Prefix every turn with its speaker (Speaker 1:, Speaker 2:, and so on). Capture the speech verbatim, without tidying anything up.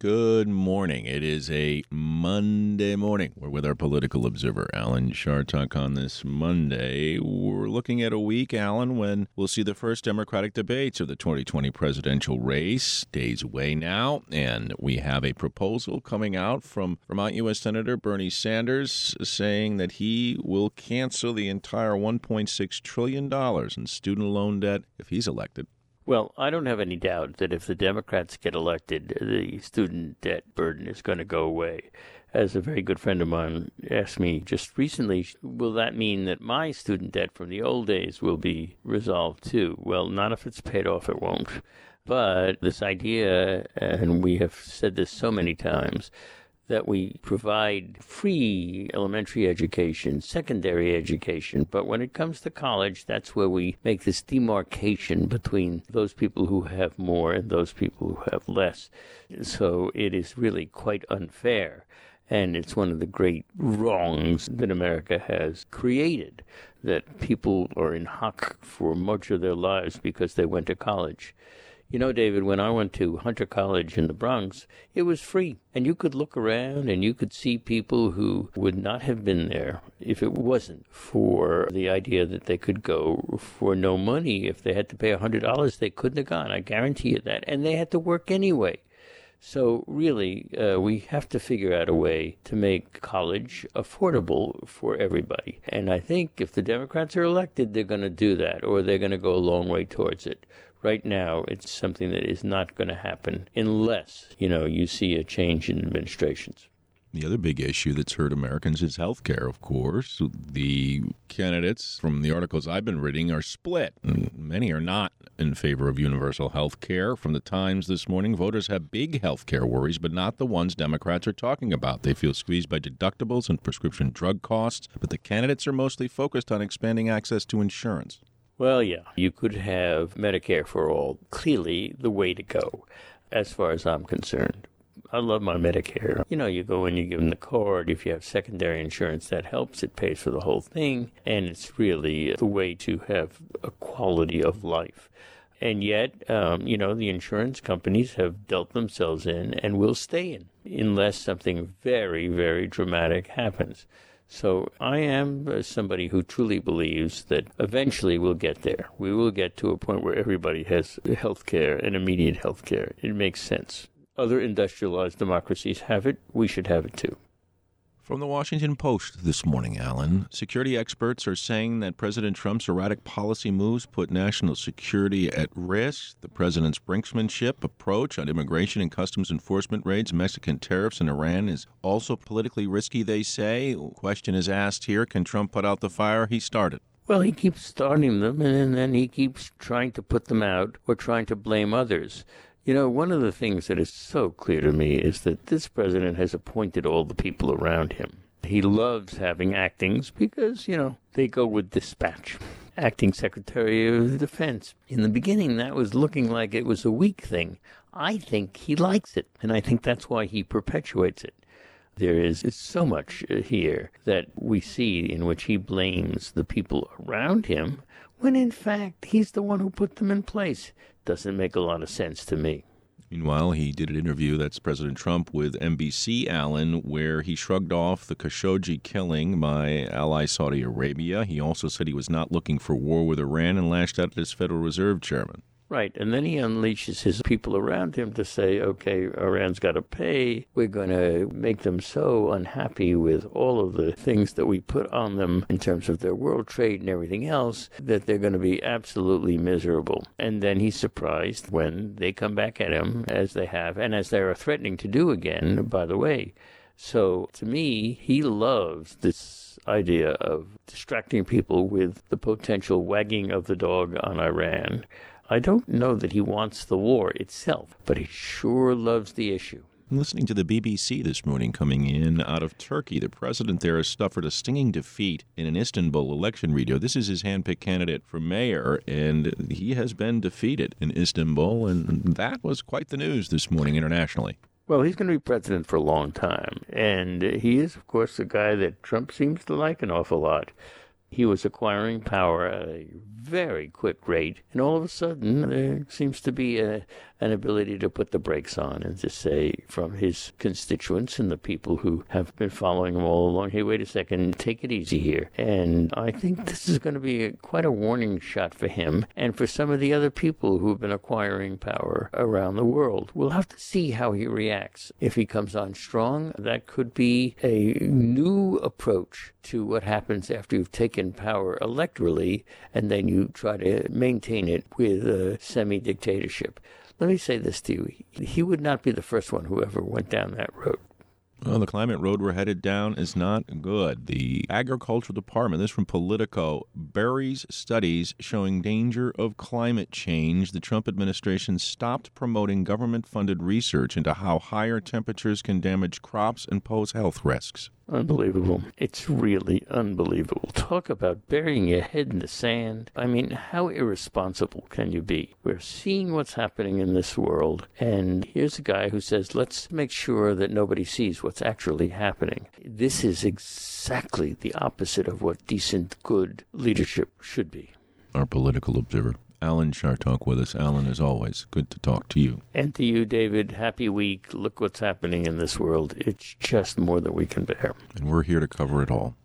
Speaker 1: Good morning. It is a Monday morning. We're with our political observer, Alan Chartock, on this Monday. We're looking at a week, Alan, when we'll see the first Democratic debates of the twenty twenty presidential race. Days away now, and we have a proposal coming out from Vermont U S Senator Bernie Sanders saying that he will cancel the entire one point six trillion dollars in student loan debt if he's elected.
Speaker 2: Well, I don't have any doubt that if the Democrats get elected, the student debt burden is going to go away. As a very good friend of mine asked me just recently, will that mean that my student debt from the old days will be resolved too? Well, not if it's paid off, it won't. But this idea, and we have said this so many times, that we provide free elementary education, secondary education, but when it comes to college, that's where we make this demarcation between those people who have more and those people who have less. So it is really quite unfair, and it's one of the great wrongs that America has created, that people are in hock for much of their lives because they went to college. You know, David, when I went to Hunter College in the Bronx, it was free. And you could look around and you could see people who would not have been there if it wasn't for the idea that they could go for no money. If they had to pay one hundred dollars, they couldn't have gone. I guarantee you that. And they had to work anyway. So really, uh, we have to figure out a way to make college affordable for everybody. And I think if the Democrats are elected, they're going to do that, or they're going to go a long way towards it. Right now, it's something that is not going to happen unless, you know, you see a change in administrations.
Speaker 1: The other big issue that's hurt Americans is health care, of course. The candidates, from the articles I've been reading, are split. Many are not in favor of universal health care. From the Times this morning, voters have big health care worries, but not the ones Democrats are talking about. They feel squeezed by deductibles and prescription drug costs, but the candidates are mostly focused on expanding access to insurance.
Speaker 2: Well, yeah, you could have Medicare for all. Clearly the way to go, as far as I'm concerned. I love my Medicare. You know, you go in, you give them the card. If you have secondary insurance, that helps. It pays for the whole thing. And it's really the way to have a quality of life. And yet, um, you know, the insurance companies have dealt themselves in and will stay in unless something very, very dramatic happens. So I am somebody who truly believes that eventually we'll get there. We will get to a point where everybody has health care and immediate health care. It makes sense. Other industrialized democracies have it. We should have it too.
Speaker 1: From the Washington Post this morning, Alan, security experts are saying that President Trump's erratic policy moves put national security at risk. The president's brinksmanship approach on immigration and customs enforcement raids, Mexican tariffs, and Iran is also politically risky, they say. Question is asked here, can Trump put out the fire he started?
Speaker 2: Well, he keeps starting them, and then he keeps trying to put them out or trying to blame others. You know, one of the things that is so clear to me is that this president has appointed all the people around him. He loves having actings because, you know, they go with dispatch. Acting Secretary of Defense. In the beginning, that was looking like it was a weak thing. I think he likes it, and I think that's why he perpetuates it. There is so much here that we see in which he blames the people around him, when in fact he's the one who put them in place. Doesn't make a lot of sense to me.
Speaker 1: Meanwhile, he did an interview, that's President Trump, with N B C, Alan, where he shrugged off the Khashoggi killing by ally Saudi Arabia. He also said he was not looking for war with Iran and lashed out at his Federal Reserve chairman.
Speaker 2: Right, and then he unleashes his people around him to say, okay, Iran's got to pay. We're going to make them so unhappy with all of the things that we put on them in terms of their world trade and everything else that they're going to be absolutely miserable. And then he's surprised when they come back at him, as they have, and as they are threatening to do again, by the way. So, to me, he loves this idea of distracting people with the potential wagging of the dog on Iran. I don't know that he wants the war itself, but he sure loves the issue.
Speaker 1: Listening to the B B C this morning coming in out of Turkey, the president there has suffered a stinging defeat in an Istanbul election radio. This is his handpicked candidate for mayor, and he has been defeated in Istanbul, and that was quite the news this morning internationally.
Speaker 2: Well, he's going to be president for a long time, and he is, of course, a guy that Trump seems to like an awful lot. He was acquiring power at a very quick rate, and all of a sudden there seems to be a, an ability to put the brakes on and to say from his constituents and the people who have been following him all along, hey, wait a second, take it easy here. And I think this is going to be a, quite a warning shot for him and for some of the other people who have been acquiring power around the world. We'll have to see how he reacts. If he comes on strong, that could be a new approach to what happens after you've taken power electorally and then you try to maintain it with a semi-dictatorship. Let me say this to you. He would not be the first one who ever went down that road.
Speaker 1: Well, the climate road we're headed down is not good. The Agricultural Department, this from Politico, buries studies showing danger of climate change. The Trump administration stopped promoting government-funded research into how higher temperatures can damage crops and pose health risks.
Speaker 2: Unbelievable. It's really unbelievable. Talk about burying your head in the sand. I mean, how irresponsible can you be? We're seeing what's happening in this world, and here's a guy who says, let's make sure that nobody sees what's actually happening. This is exactly the opposite of what decent, good leadership should be.
Speaker 1: Our political observer, Alan Chartock, with us. Alan, as always, good to talk to you.
Speaker 2: And to you, David, happy week. Look what's happening in this world. It's just more than we can bear.
Speaker 1: And we're here to cover it all.